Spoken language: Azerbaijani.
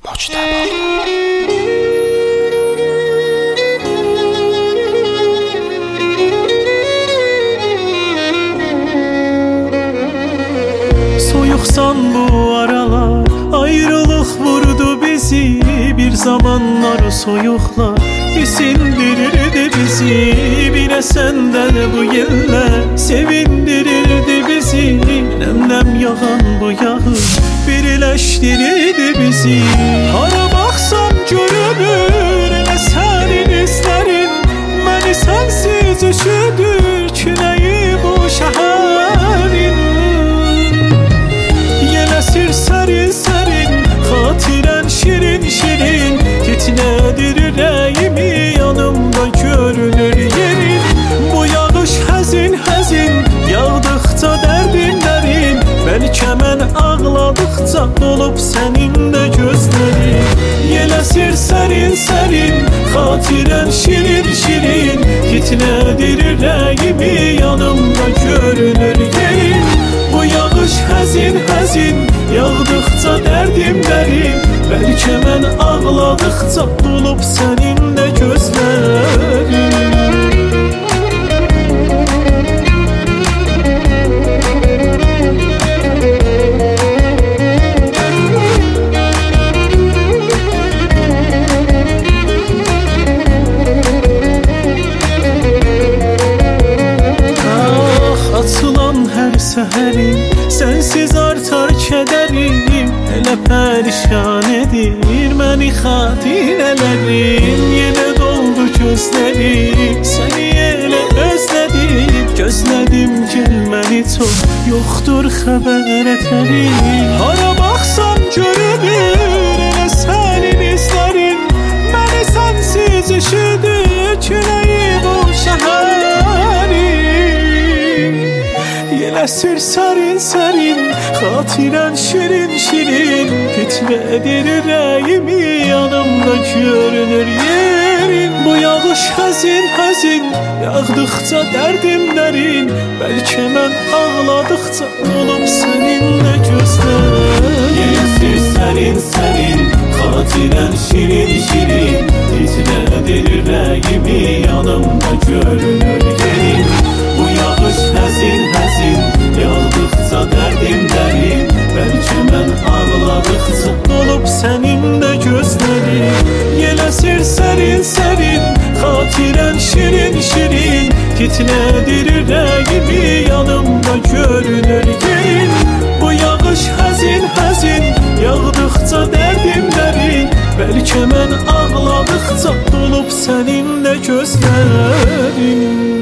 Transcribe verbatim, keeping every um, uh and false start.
Mujtaba. Soyuqsan bu aralar, ayrılıq vurdu bizi. Bir zamanlar soyuqlar isindirirdi bizi. Bine senden bu yıllar sevindirirdi bizi. Nem nem yağan bu yağış birleştirirdi bizi. Hara baxsam görünür elə sənin izlərin. Məni sənsiz üşüdür küləyi bu şəhərin. Yeləsir sərin sərin, xatirən şirin şirin. Gitmədir ürəyimi, yanımda görünür yerin. Bu yağış həzin həzin, yağdıqca dərdim dərin. Bəlkə mən ağladıqca dolub sənin də gözlərin. Yeləsir sərin sərin, xatirən şirin şirin. Gitmədir ürəyimi, yanımda görünür yerin. Bu yağış həzin həzin, yağdıqca dərdim dərin. Bəlkə mən ağladıqca dolub sənin də gözlərin. Açılan hər səhərim, sənsiz artar kədərim. Elə pərişan edir məni xatirələrim. Yenə doldu gözlərim, səni elə özlədim. Gözlədim gəlməni çox, yoxdur xəbər ətərim. Hara baxsam görünür elə sənin izlərin. Məni sənsiz üşüdür küləyi bu şəhərin. Yeləsir sərin sərin, xatirən şirin şirin. Gitmədir ürəyimi, yanımda görünür yerin. Bu yağış həzin həzin, yağdıqca dərdim dərin. Bəlkə mən ağladıqca olub səninlə gözlərim. Yeləsir sərin sərin, xatirən şirin şirin. Gitmədir ürəyimi, yanımda görünür yerin. Bu yağış həzin həzin, yağdıqca dərdim dərin. Bəlkə mən ağladıqca olub sənin də gözlərin. Yeləsir sərin sərin, xatirən şirin şirin. Gitmədir ürəyimi, yanımda görünür yerin. Bu yağış həzin həzin, yağdıqca dərdim dərin. Bəlkə mən ağladıqca dolub sənin də gözlərin.